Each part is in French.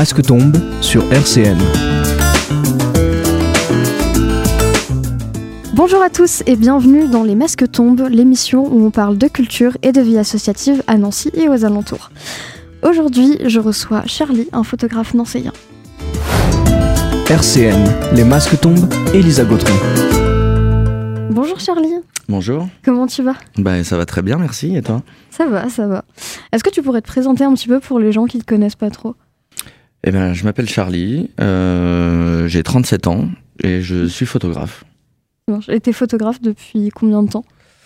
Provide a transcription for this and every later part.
masques tombent sur RCN. Bonjour à tous et bienvenue dans Les Masques tombent, l'émission où on parle de culture et de vie associative à Nancy et aux alentours. Aujourd'hui, je reçois Charlie, un photographe nancéien. RCN, Les masques tombent, Elisa Gautron. Bonjour Charlie. Bonjour. Comment tu vas ? Ça va très bien, merci. Et toi ? Ça va. Est-ce que tu pourrais te présenter un petit peu pour les gens qui ne te connaissent pas trop ? Je m'appelle Charlie, j'ai 37 ans et je suis photographe. Et t'es photographe depuis combien de temps ?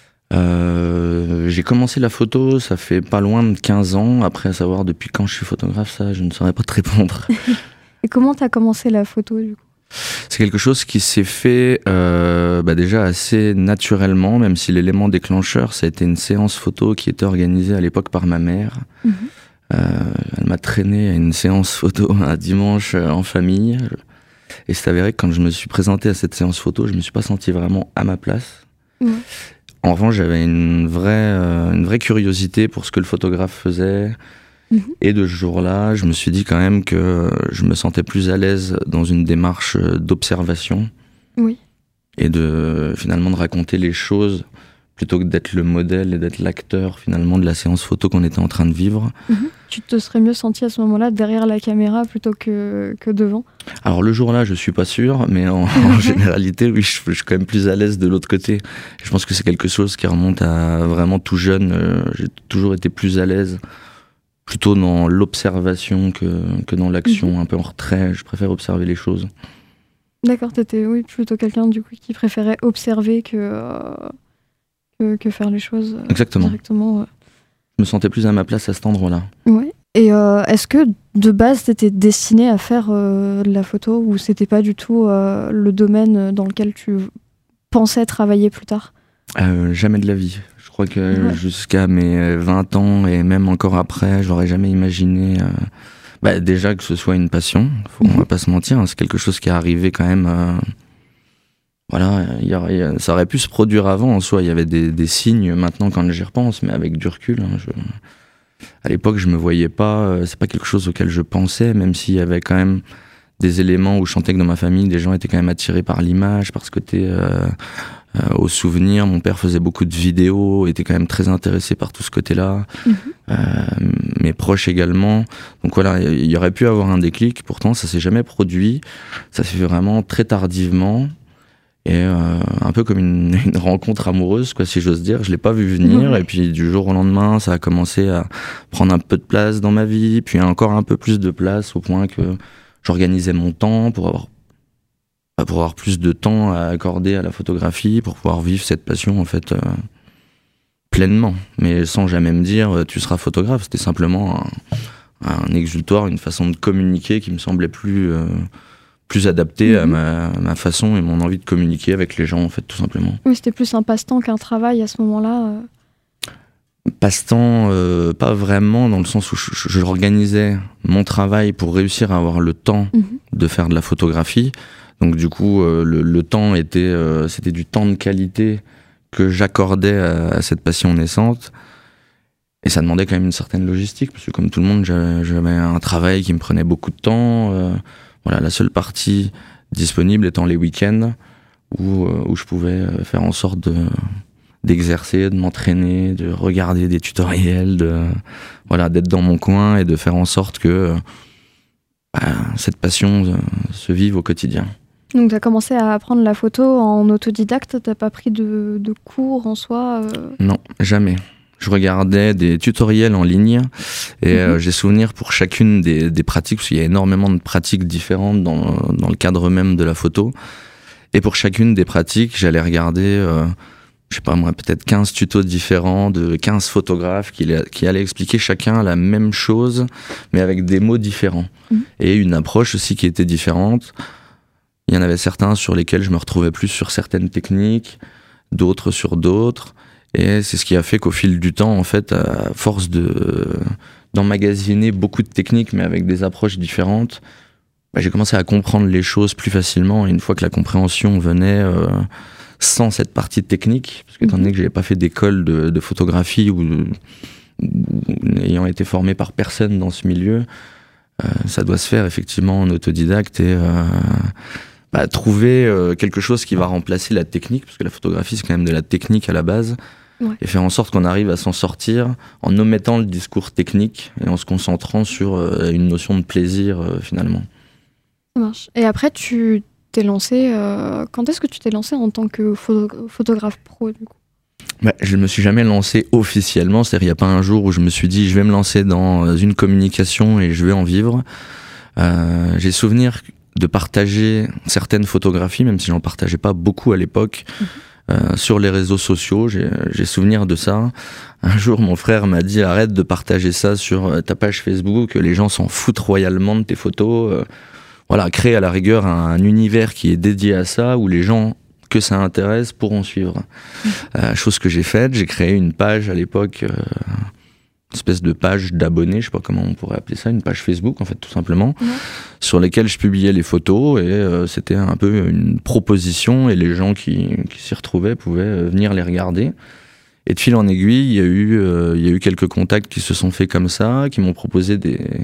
J'ai commencé la photo, ça fait pas loin de 15 ans. Après, à savoir depuis quand je suis photographe, ça, je ne saurais pas te répondre. Et comment t'as commencé la photo du coup ? C'est quelque chose qui s'est fait déjà assez naturellement, même si l'élément déclencheur, ça a été une séance photo qui était organisée à l'époque par ma mère. Mmh. Elle m'a traîné à une séance photo un dimanche en famille. Et c'est avéré que quand je me suis présenté à cette séance photo, je me suis pas senti vraiment à ma place. Ouais. En revanche, j'avais une vraie curiosité pour ce que le photographe faisait. Mmh. Et de ce jour-là, je me suis dit quand même que je me sentais plus à l'aise dans une démarche d'observation. Oui. Et finalement de raconter les choses plutôt que d'être le modèle et d'être l'acteur finalement de la séance photo qu'on était en train de vivre. Mmh. Tu te serais mieux senti à ce moment-là derrière la caméra plutôt que devant ? Alors le jour-là, je suis pas sûr, mais en généralité, oui, je suis quand même plus à l'aise de l'autre côté. Je pense que c'est quelque chose qui remonte à vraiment tout jeune. J'ai toujours été plus à l'aise, plutôt dans l'observation que dans l'action, un peu en retrait. Je préfère observer les choses. D'accord, t'étais plutôt quelqu'un du coup qui préférait observer que faire les choses Exactement. Directement. Je me sentais plus à ma place à cet endroit-là. Ouais. Et est-ce que de base t'étais destiné à faire de la photo ou c'était pas du tout le domaine dans lequel tu pensais travailler plus tard ? Jamais de la vie. Je crois que jusqu'à mes 20 ans et même encore après, j'aurais jamais imaginé déjà que ce soit une passion. On va pas se mentir, hein, c'est quelque chose qui est arrivé quand même. Ça aurait pu se produire avant en soi. Il y avait des signes maintenant quand j'y repense, mais avec du recul. À l'époque, je me voyais pas. C'est pas quelque chose auquel je pensais, même s'il y avait quand même des éléments où je sentais que dans ma famille, des gens étaient quand même attirés par l'image, par ce côté au souvenir. Mon père faisait beaucoup de vidéos, était quand même très intéressé par tout ce côté-là. Mes proches également. Donc voilà, il y aurait pu avoir un déclic. Pourtant, ça s'est jamais produit. Ça s'est fait vraiment très tardivement. Et un peu comme une rencontre amoureuse, quoi, si j'ose dire. Je l'ai pas vu venir, et puis du jour au lendemain, ça a commencé à prendre un peu de place dans ma vie, puis encore un peu plus de place, au point que j'organisais mon temps pour avoir plus de temps à accorder à la photographie, pour pouvoir vivre cette passion en fait pleinement, mais sans jamais me dire tu seras photographe. C'était simplement un exutoire, une façon de communiquer qui me semblait plus adapté à ma façon et mon envie de communiquer avec les gens, en fait, tout simplement. Oui, c'était plus un passe-temps qu'un travail à ce moment-là. Passe-temps, pas vraiment, dans le sens où je organisais mon travail pour réussir à avoir le temps de faire de la photographie. Donc du coup, le temps c'était du temps de qualité que j'accordais à cette passion naissante. Et ça demandait quand même une certaine logistique, parce que comme tout le monde, j'avais un travail qui me prenait beaucoup de temps. La seule partie disponible étant les week-ends où je pouvais faire en sorte d'exercer, de m'entraîner, de regarder des tutoriels, d'être dans mon coin et de faire en sorte que cette passion se vive au quotidien. Donc tu as commencé à apprendre la photo en autodidacte, t'as pas pris de cours en soi Non, jamais. Je regardais des tutoriels en ligne et j'ai souvenir pour chacune des pratiques, parce qu'il y a énormément de pratiques différentes dans le cadre même de la photo. Et pour chacune des pratiques, j'allais regarder, peut-être 15 tutos différents de 15 photographes qui allaient expliquer chacun la même chose, mais avec des mots différents. Et une approche aussi qui était différente. Il y en avait certains sur lesquels je me retrouvais plus sur certaines techniques, d'autres sur d'autres. Et c'est ce qui a fait qu'au fil du temps, en fait, à force d'emmagasiner beaucoup de techniques, mais avec des approches différentes, j'ai commencé à comprendre les choses plus facilement. Et une fois que la compréhension venait sans cette partie technique, parce qu'étant donné que j'avais pas fait d'école de photographie ou ayant été formé par personne dans ce milieu, ça doit se faire effectivement en autodidacte et trouver quelque chose qui va remplacer la technique, parce que la photographie c'est quand même de la technique à la base, et faire en sorte qu'on arrive à s'en sortir en omettant le discours technique et en se concentrant sur une notion de plaisir finalement. Ça marche. Et après tu t'es lancé, quand est-ce que tu t'es lancé en tant que photographe pro du coup ? Je ne me suis jamais lancé officiellement, c'est-à-dire il n'y a pas un jour où je me suis dit je vais me lancer dans une communication et je vais en vivre. J'ai souvenir de partager certaines photographies, même si j'en partageais pas beaucoup à l'époque, sur les réseaux sociaux. J'ai souvenir de ça. Un jour, mon frère m'a dit arrête de partager ça sur ta page Facebook, les gens s'en foutent royalement de tes photos. Crée à la rigueur un univers qui est dédié à ça, où les gens que ça intéresse pourront suivre. Chose que j'ai faite, j'ai créé une page à l'époque, une espèce de page d'abonnés, je sais pas comment on pourrait appeler ça, une page Facebook en fait tout simplement, sur laquelle je publiais les photos et c'était un peu une proposition et les gens qui s'y retrouvaient pouvaient venir les regarder. Et de fil en aiguille, il y a eu quelques contacts qui se sont faits comme ça, qui m'ont proposé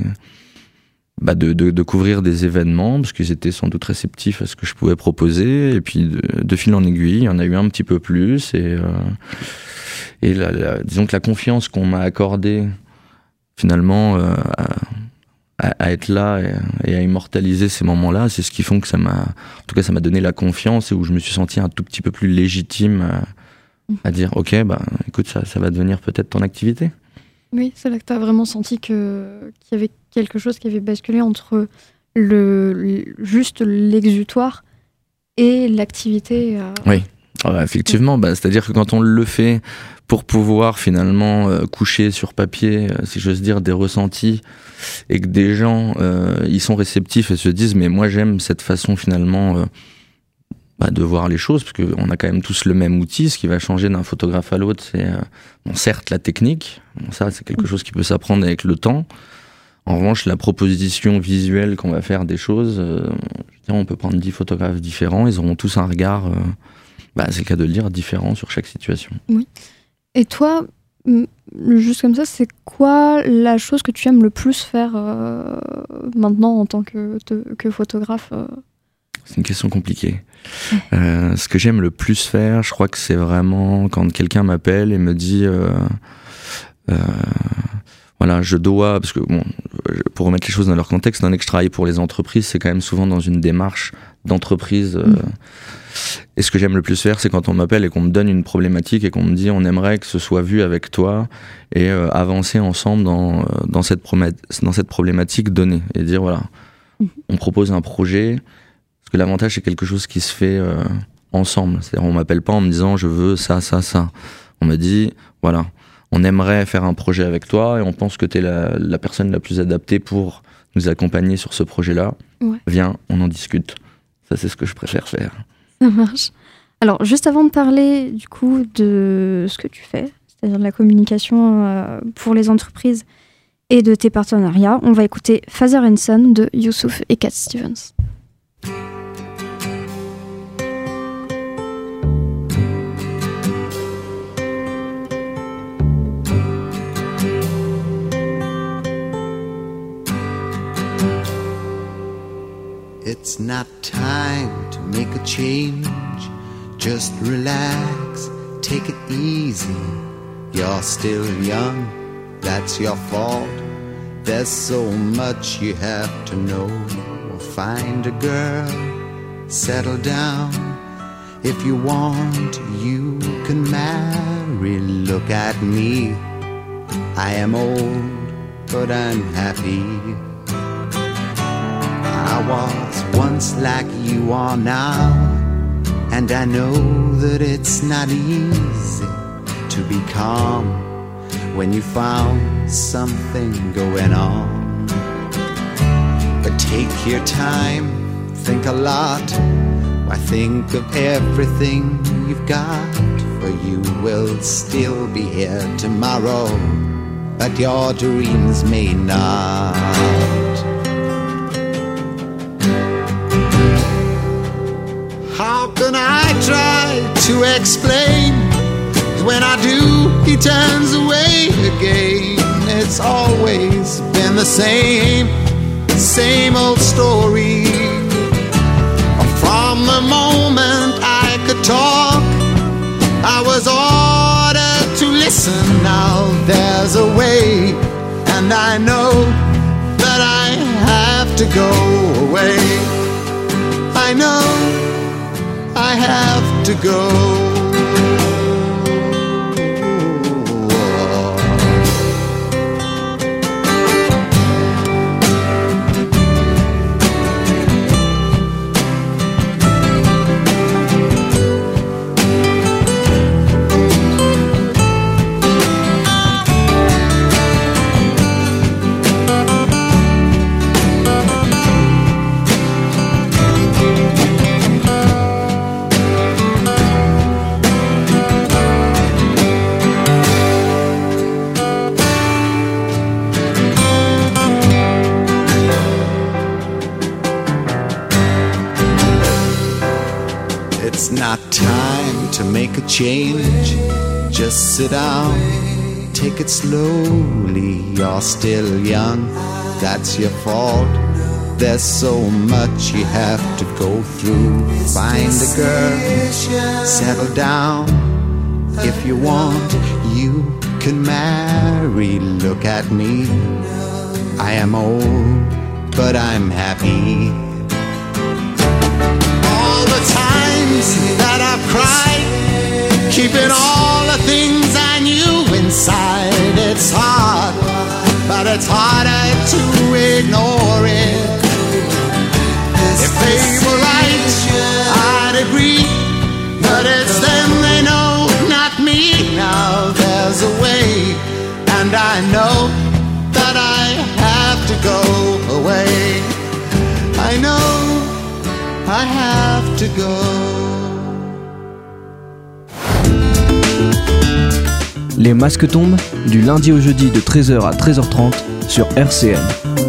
de couvrir des événements, parce qu'ils étaient sans doute réceptifs à ce que je pouvais proposer, et puis de fil en aiguille, il y en a eu un petit peu plus, et disons que la confiance qu'on m'a accordée, finalement, à être là et à immortaliser ces moments-là, c'est ce qui font que ça m'a donné la confiance, et où je me suis senti un tout petit peu plus légitime à dire, ok, écoute, ça va devenir peut-être ton activité. Oui, c'est là que tu as vraiment senti qu'il y avait quelque chose qui avait basculé entre juste l'exutoire et l'activité. Oui, effectivement. C'est-à-dire que quand on le fait pour pouvoir finalement coucher sur papier, si j'ose dire, des ressentis, et que des gens ils sont réceptifs et se disent mais moi j'aime cette façon finalement de voir les choses, parce qu'on a quand même tous le même outil. Ce qui va changer d'un photographe à l'autre, c'est certes la technique, ça c'est quelque chose qui peut s'apprendre avec le temps. En revanche, la proposition visuelle qu'on va faire des choses, on peut prendre 10 photographes différents, ils auront tous un regard, c'est le cas de le dire, différent sur chaque situation. Oui. Et toi, juste comme ça, c'est quoi la chose que tu aimes le plus faire maintenant en tant que photographe C'est une question compliquée. Ce que j'aime le plus faire, je crois que c'est vraiment quand quelqu'un m'appelle et me dit je dois, parce que pour remettre les choses dans leur contexte, étant donné que je travaille pour les entreprises, c'est quand même souvent dans une démarche d'entreprise. Et ce que j'aime le plus faire, c'est quand on m'appelle et qu'on me donne une problématique et qu'on me dit on aimerait que ce soit vu avec toi et avancer ensemble dans cette problématique donnée. Et dire on propose un projet. Parce que l'avantage, c'est quelque chose qui se fait ensemble. C'est-à-dire, on m'appelle pas en me disant je veux ça, ça, ça. On me dit on aimerait faire un projet avec toi et on pense que tu es la personne la plus adaptée pour nous accompagner sur ce projet-là. Ouais. Viens, on en discute. Ça, c'est ce que je préfère faire. Ça marche. Alors, juste avant de parler du coup de ce que tu fais, c'est-à-dire de la communication pour les entreprises et de tes partenariats, on va écouter Father and Son de Youssouf et Cat Stevens. It's not time to make a change. Just relax, take it easy. You're still young, that's your fault. There's so much you have to know. Find a girl, settle down. If you want, you can marry. Look at me, I am old, but I'm happy. I was once like you are now, and I know that it's not easy to be calm when you found something going on. But take your time, think a lot. Why think of everything you've got? For you will still be here tomorrow, but your dreams may not. How can I try to explain? When I do, he turns away again. It's always been the same. same old story. From the moment I could talk, I was ordered to listen. Now there's a way, and I know that I have to go away. I know I have to go. It's not time to make a change. Just sit down, take it slowly. You're still young, that's your fault. There's so much you have to go through. Find a girl, settle down. If you want, you can marry. Look at me, I am old, but I'm happy. All the times that I've cried, keeping all the things I knew inside. It's hard, but it's harder to ignore it. If they were right, I'd agree, but it's them they know, not me. Now there's a way, and I know that I have to go away. I know I have to go. Les masques tombent du lundi au jeudi de 13h à 13h30 sur RCN.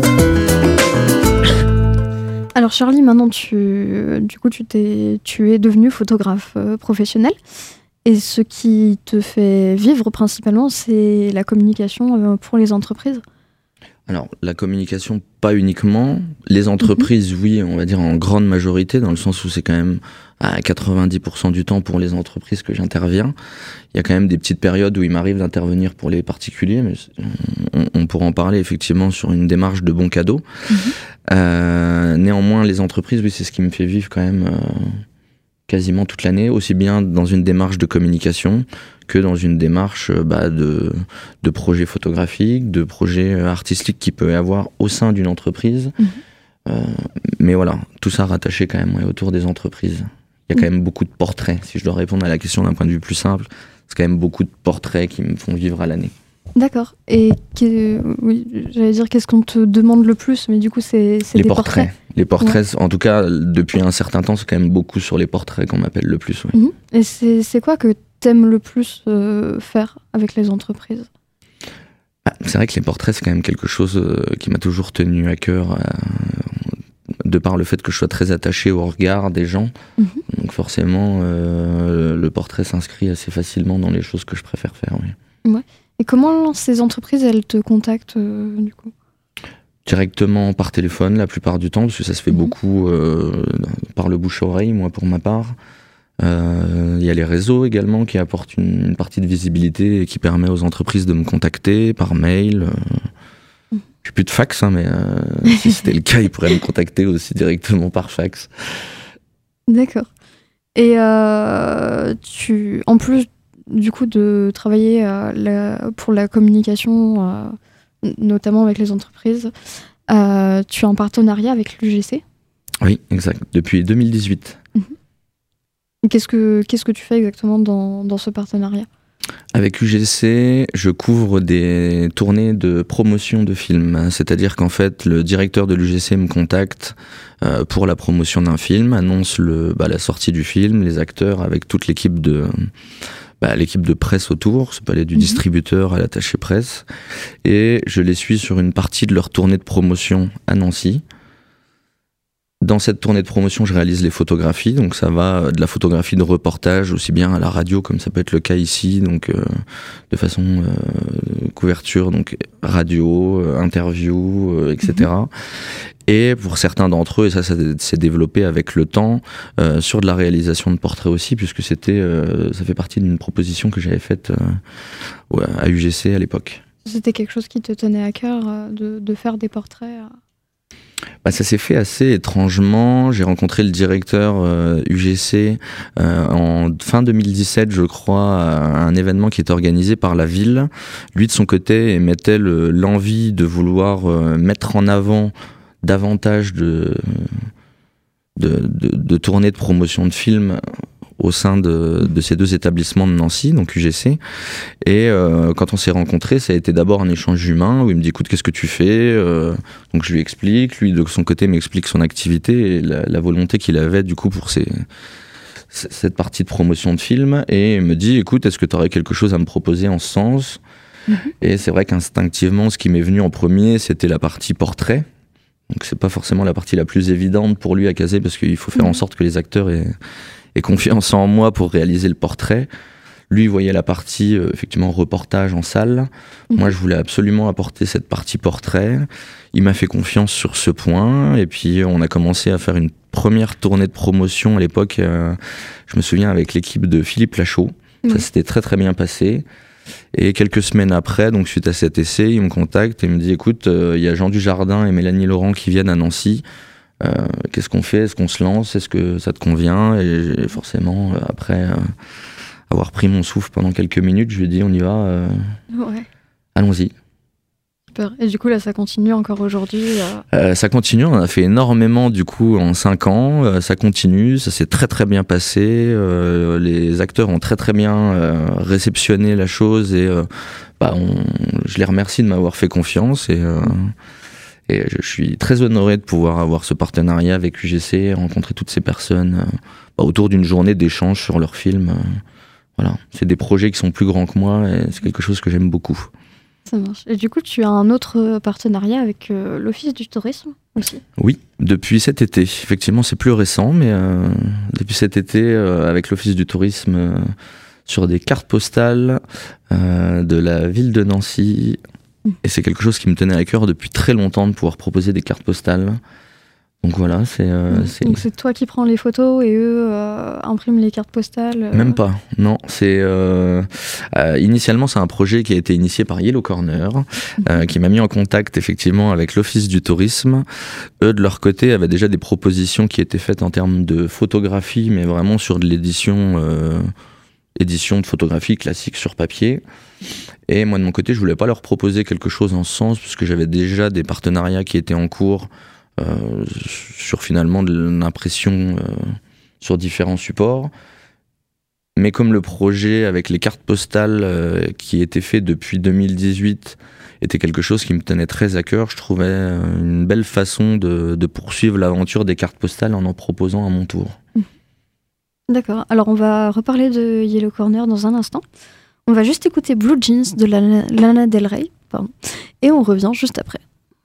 Alors Charlie, maintenant tu es devenu photographe professionnel, et ce qui te fait vivre principalement, c'est la communication pour les entreprises. Alors, la communication, pas uniquement. Les entreprises, oui, on va dire en grande majorité, dans le sens où c'est quand même à 90% du temps pour les entreprises que j'interviens. Il y a quand même des petites périodes où il m'arrive d'intervenir pour les particuliers, mais on pourra en parler effectivement sur une démarche de bon cadeau. Néanmoins, les entreprises, oui, c'est ce qui me fait vivre quand même quasiment toute l'année, aussi bien dans une démarche de communication que dans une démarche de projet photographique, de projet artistique qu'il peut y avoir au sein d'une entreprise. Mais voilà, tout ça rattaché quand même autour des entreprises. Il y a quand même beaucoup de portraits. Si je dois répondre à la question d'un point de vue plus simple, c'est quand même beaucoup de portraits qui me font vivre à l'année. D'accord. Et oui, j'allais dire qu'est-ce qu'on te demande le plus, mais du coup c'est les des portraits. Les portraits, en tout cas depuis un certain temps, c'est quand même beaucoup sur les portraits qu'on m'appelle le plus. Oui. Et c'est quoi que t'aimes le plus faire avec les entreprises ? C'est vrai que les portraits, c'est quand même quelque chose qui m'a toujours tenu à cœur, de par le fait que je sois très attaché au regard des gens. Donc forcément, le portrait s'inscrit assez facilement dans les choses que je préfère faire. Oui. Ouais. Et comment ces entreprises, elles te contactent du coup ? Directement par téléphone la plupart du temps, parce que ça se fait beaucoup par le bouche à oreille, moi pour ma part. Il y a les réseaux également qui apportent une partie de visibilité et qui permet aux entreprises de me contacter par mail. J'ai plus de fax, mais si c'était le cas, ils pourraient me contacter aussi directement par fax. D'accord. Et en plus du coup de travailler pour la communication, notamment avec les entreprises, tu es en partenariat avec l'UGC ? Oui, exact. Depuis 2018. Et qu'est-ce que tu fais exactement dans ce partenariat ? Avec UGC, je couvre des tournées de promotion de films. C'est-à-dire qu'en fait, le directeur de l'UGC me contacte pour la promotion d'un film, annonce la sortie du film, les acteurs avec toute l'équipe de presse autour. Ça peut aller du distributeur à l'attaché presse. Et je les suis sur une partie de leur tournée de promotion à Nancy. Dans cette tournée de promotion, je réalise les photographies, donc ça va de la photographie de reportage aussi bien à la radio comme ça peut être le cas ici, donc de façon couverture, donc radio, interview, etc. Et pour certains d'entre eux, et ça s'est développé avec le temps, sur de la réalisation de portraits aussi, puisque ça fait partie d'une proposition que j'avais faite à UGC à l'époque. C'était quelque chose qui te tenait à cœur de faire des portraits Ça s'est fait assez étrangement. J'ai rencontré le directeur UGC en fin 2017, je crois, à un événement qui était organisé par la ville. Lui, de son côté, émettait l'envie de vouloir mettre en avant davantage de tournées de promotion de films au sein de ces deux établissements de Nancy, donc UGC. Et quand on s'est rencontrés, ça a été d'abord un échange humain où il me dit écoute, qu'est-ce que tu fais donc je lui explique, lui de son côté m'explique son activité et la volonté qu'il avait du coup pour cette partie de promotion de film, et il me dit écoute, est-ce que tu aurais quelque chose à me proposer en ce sens? Et c'est vrai qu'instinctivement, ce qui m'est venu en premier, c'était la partie portrait. Donc c'est pas forcément la partie la plus évidente pour lui à caser, parce qu'il faut faire en sorte que les acteurs aient confiance en moi pour réaliser le portrait. Lui, il voyait la partie effectivement reportage en salle. Moi, je voulais absolument apporter cette partie portrait. Il m'a fait confiance sur ce point, et puis on a commencé à faire une première tournée de promotion à l'époque. Je me souviens avec l'équipe de Philippe Lachaud. Ça s'était très très bien passé. Et quelques semaines après, donc suite à cet essai, il me contacte et me dit écoute, il y a Jean Dujardin et Mélanie Laurent qui viennent à Nancy. Qu'est-ce qu'on fait? Est-ce qu'on se lance? Est-ce que ça te convient? Et forcément, après avoir pris mon souffle pendant quelques minutes, je lui ai dit on y va, allons-y. Super. Et du coup là ça continue encore aujourd'hui Ça continue, on a fait énormément du coup en 5 ans, ça continue, ça s'est très très bien passé, les acteurs ont très très bien réceptionné la chose, et je les remercie de m'avoir fait confiance, et je suis très honoré de pouvoir avoir ce partenariat avec UGC, rencontrer toutes ces personnes autour d'une journée d'échange sur leurs films. Voilà, c'est des projets qui sont plus grands que moi, et c'est quelque chose que j'aime beaucoup. Ça marche. Et du coup, tu as un autre partenariat avec l'Office du tourisme aussi? Oui, depuis cet été. Effectivement, c'est plus récent, mais depuis cet été, avec l'Office du tourisme, sur des cartes postales de la ville de Nancy. Et c'est quelque chose qui me tenait à cœur depuis très longtemps, de pouvoir proposer des cartes postales. Donc voilà, Donc c'est toi qui prends les photos et eux impriment les cartes postales Même pas, non. Initialement, c'est un projet qui a été initié par Yellow Corner, qui m'a mis en contact effectivement avec l'Office du tourisme. Eux, de leur côté, avaient déjà des propositions qui étaient faites en termes de photographie, mais vraiment sur de l'édition de photographie classique sur papier. Et moi, de mon côté, je voulais pas leur proposer quelque chose en ce sens, puisque j'avais déjà des partenariats qui étaient en cours sur finalement de l'impression sur différents supports. Mais comme le projet avec les cartes postales qui était fait depuis 2018 était quelque chose qui me tenait très à cœur, je trouvais une belle façon de poursuivre l'aventure des cartes postales en proposant à mon tour. D'accord, alors on va reparler de Yellow Corner dans un instant. On va juste écouter Blue Jeans de Lana Del Rey, et on revient juste après.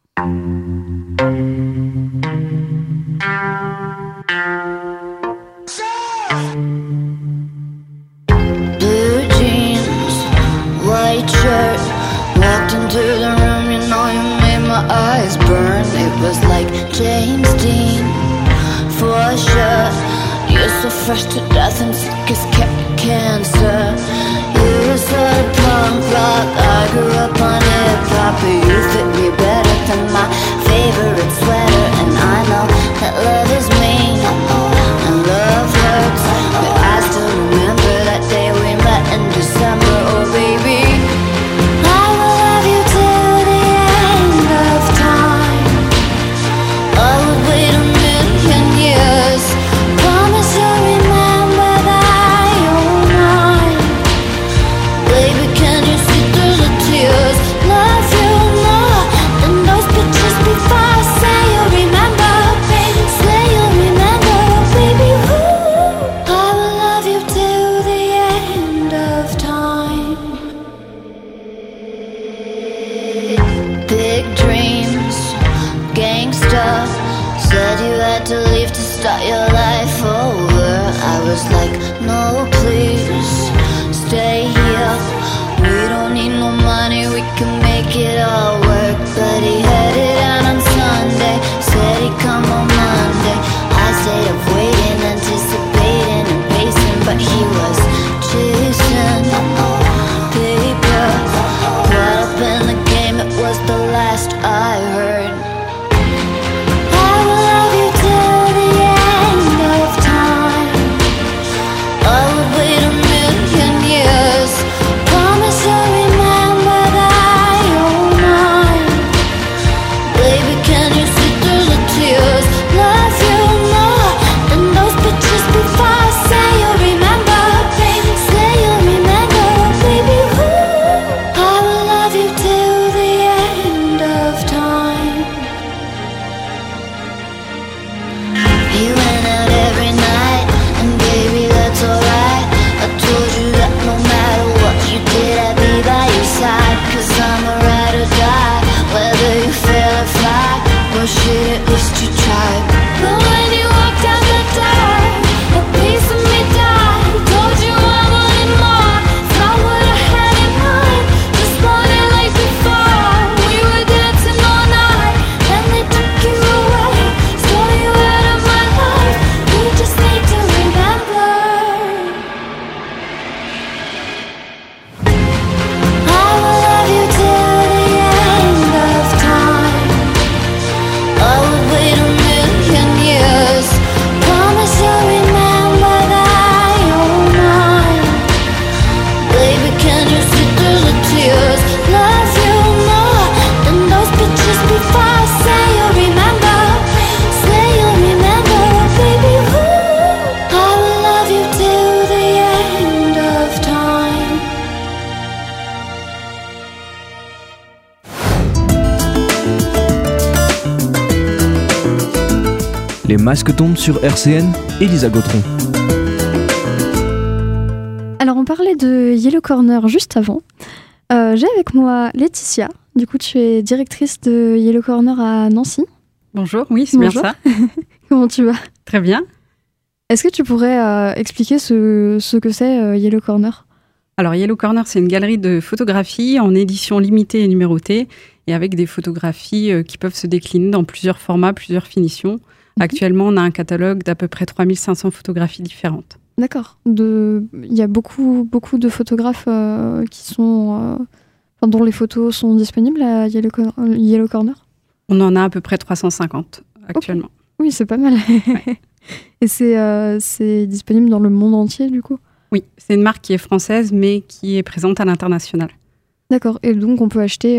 Blue jeans, white shirt, walked into the room, you know you made my eyes burn. It was like James Dean, for sure. You're so fresh to death and sick as cancer. You said punk rock, I grew up on hip-hop, but you fit me better than my favorite sweater. And I know that love is mean, and love hurts, but I still remember that day we met in December. Oh baby, I will love you till the end of time. I would wait 1,000,000 years. Promise you'll remember that masque tombe sur RCN, Elisa Gautron. Alors on parlait de Yellow Corner juste avant. J'ai avec moi Laetitia. Du coup, tu es directrice de Yellow Corner à Nancy. Bonjour, oui, c'est Bonjour. bien ça. Comment tu vas ? Très bien. Est-ce que tu pourrais expliquer ce que c'est Yellow Corner ? Alors, Yellow Corner, c'est une galerie de photographie en édition limitée et numérotée, et avec des photographies qui peuvent se décliner dans plusieurs formats, plusieurs finitions. Actuellement, on a un catalogue d'à peu près 3500 photographies différentes. D'accord. Il y a beaucoup de photographes dont les photos sont disponibles à Yellow Corner ? On en a à peu près 350 actuellement. Okay. Oui, c'est pas mal. Ouais. Et c'est disponible dans le monde entier, du coup ? Oui, c'est une marque qui est française, mais qui est présente à l'international. D'accord. Et donc, on peut acheter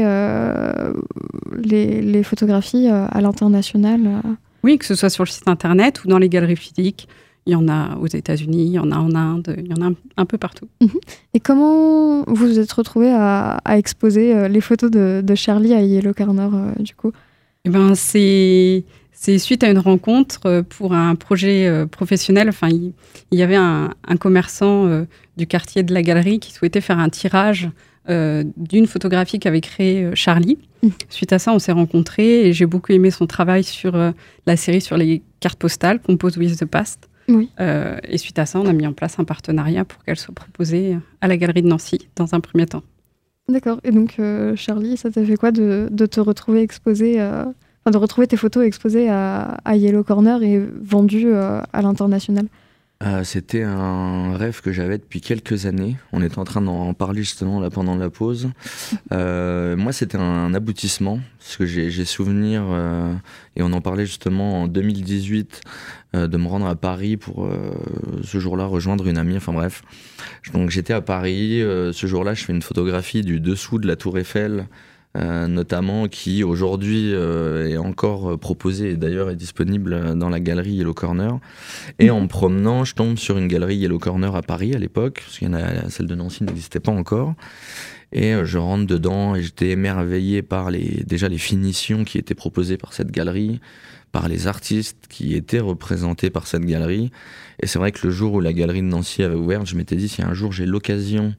les photographies à l'international Oui, que ce soit sur le site internet ou dans les galeries physiques. Il y en a aux États-Unis, il y en a en Inde, il y en a un peu partout. Et comment vous vous êtes retrouvés à exposer les photos de Charlie à Yellow Corner, du coup ? Eh ben, c'est suite à une rencontre pour un projet professionnel. Enfin, il y avait un commerçant du quartier de la galerie qui souhaitait faire un tirage d'une photographie qu'avait créée Charlie. Suite à ça, on s'est rencontrés et j'ai beaucoup aimé son travail sur la série sur les cartes postales, Compose with the Past. Oui. Et suite à ça, on a mis en place un partenariat pour qu'elle soit proposée à la galerie de Nancy dans un premier temps. D'accord. Et donc, Charlie, ça t'a fait quoi de te retrouver exposé, de retrouver tes photos exposées à Yellow Corner et vendues à l'international ? C'était un rêve que j'avais depuis quelques années. On était en train d'en parler justement là pendant la pause. Moi, c'était un aboutissement, parce que j'ai souvenir, et on en parlait justement en 2018, de me rendre à Paris pour ce jour-là rejoindre une amie. Enfin bref, donc j'étais à Paris. Ce jour-là, je fais une photographie du dessous de la Tour Eiffel. Notamment qui aujourd'hui est encore proposé et d'ailleurs est disponible dans la galerie Yellow Corner. Et en me promenant, je tombe sur une galerie Yellow Corner à Paris à l'époque, parce qu'il y en a, celle de Nancy n'existait pas encore. Et je rentre dedans et j'étais émerveillé par déjà les finitions qui étaient proposées par cette galerie, par les artistes qui étaient représentés par cette galerie. Et c'est vrai que le jour où la galerie de Nancy avait ouvert, je m'étais dit, si un jour j'ai l'occasion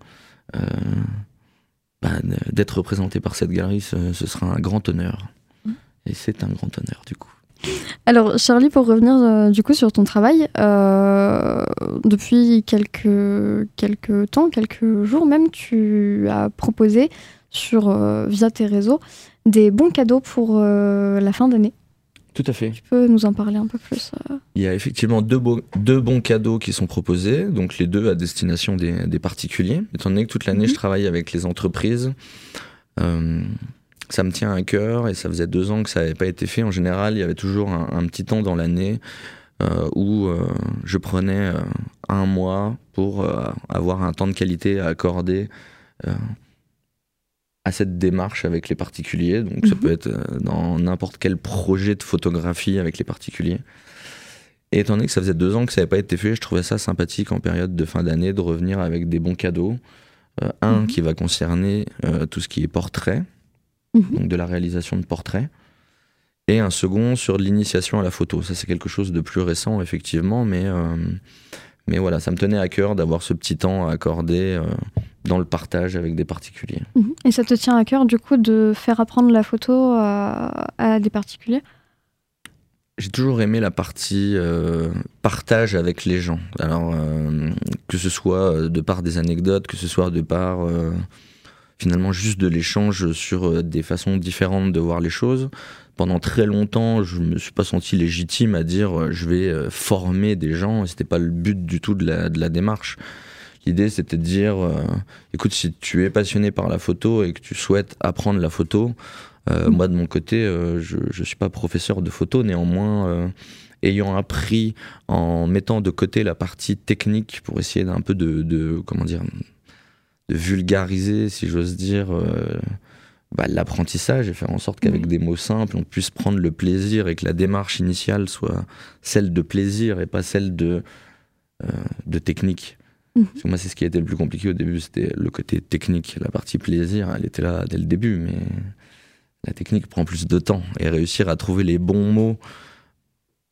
d'être représenté par cette galerie, ce sera un grand honneur. Et c'est un grand honneur, du coup. Alors, Charlie, pour revenir du coup sur ton travail, depuis quelques temps, quelques jours même, tu as proposé via tes réseaux des bons cadeaux pour la fin d'année. Tout à fait. Tu peux nous en parler un peu plus Il y a effectivement deux bons cadeaux qui sont proposés, donc les deux à destination des particuliers. Étant donné que toute l'année, je travaille avec les entreprises, ça me tient à cœur et ça faisait 2 ans que ça n'avait pas été fait. En général, il y avait toujours un petit temps dans l'année où je prenais 1 mois pour avoir un temps de qualité à accorder à cette démarche avec les particuliers. Donc ça peut être dans n'importe quel projet de photographie avec les particuliers. Et étant donné que ça faisait 2 ans que ça n'avait pas été fait, je trouvais ça sympathique en période de fin d'année de revenir avec des bons cadeaux. Un qui va concerner tout ce qui est portrait, donc de la réalisation de portraits. Et un second sur l'initiation à la photo. Ça, c'est quelque chose de plus récent, effectivement, mais voilà, ça me tenait à cœur d'avoir ce petit temps à accorder dans le partage avec des particuliers. Et ça te tient à cœur, du coup, de faire apprendre la photo à des particuliers ? J'ai toujours aimé la partie partage avec les gens. Alors, que ce soit de par des anecdotes, que ce soit de par finalement juste de l'échange sur des façons différentes de voir les choses. Pendant très longtemps, je me suis pas senti légitime à dire je vais former des gens. C'était pas le but du tout de la démarche. L'idée, c'était de dire écoute, si tu es passionné par la photo et que tu souhaites apprendre la photo, moi de mon côté, je suis pas professeur de photo, néanmoins ayant appris en mettant de côté la partie technique pour essayer d'un peu de vulgariser, si j'ose dire, l'apprentissage et faire en sorte qu'avec des mots simples, on puisse prendre le plaisir et que la démarche initiale soit celle de plaisir et pas celle de technique. Parce que moi, c'est ce qui a été le plus compliqué au début, c'était le côté technique. La partie plaisir, elle était là dès le début, mais la technique prend plus de temps. Et réussir à trouver les bons mots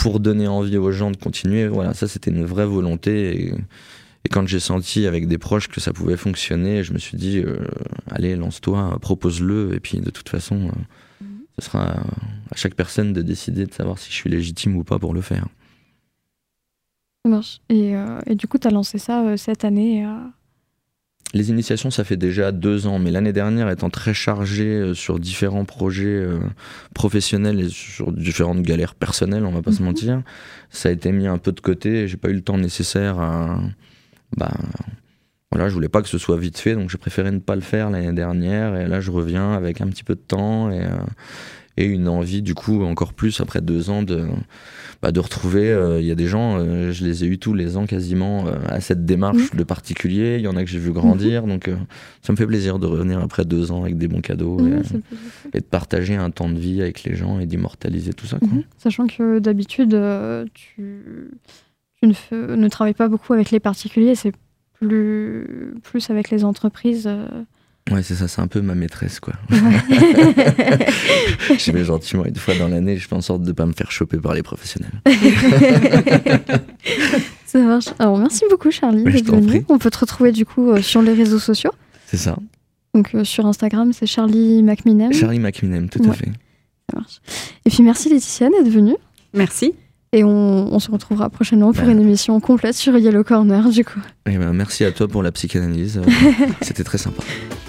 pour donner envie aux gens de continuer. Voilà, ça c'était une vraie volonté. Et quand j'ai senti avec des proches que ça pouvait fonctionner, je me suis dit, allez, lance-toi, propose-le. Et puis de toute façon, ce sera à chaque personne de décider de savoir si je suis légitime ou pas pour le faire. Ça marche. Et du coup, tu as lancé ça cette année Les initiations, ça fait déjà 2 ans, mais l'année dernière, étant très chargée sur différents projets professionnels et sur différentes galères personnelles, on va pas se mentir, ça a été mis un peu de côté et j'ai pas eu le temps nécessaire à... voilà, je voulais pas que ce soit vite fait, donc j'ai préféré ne pas le faire l'année dernière, et là je reviens avec un petit peu de temps et une envie, du coup, encore plus après 2 ans de retrouver. Il y a des gens, je les ai eus tous les ans quasiment à cette démarche de particulier. Il y en a que j'ai vu grandir, donc ça me fait plaisir de revenir après 2 ans avec des bons cadeaux et de partager un temps de vie avec les gens et d'immortaliser tout ça, quoi. Sachant que d'habitude, tu ne travailles pas beaucoup avec les particuliers, c'est plus avec les entreprises. Ouais, c'est ça, c'est un peu ma maîtresse, quoi. J'y vais gentiment 1 fois dans l'année, je fais en sorte de ne pas me faire choper par les professionnels. Ça marche. Alors, merci beaucoup, Charlie, d'être venu. On peut te retrouver, du coup, sur les réseaux sociaux. C'est ça. Donc, sur Instagram, c'est Charlie McMinem. Charlie McMinem, tout à fait. Ça marche. Et puis, merci, Laetitia, d'être venue. Merci. Et on se retrouvera prochainement pour une émission complète sur Yellow Corner, du coup. Et merci à toi pour la psychanalyse. C'était très sympa.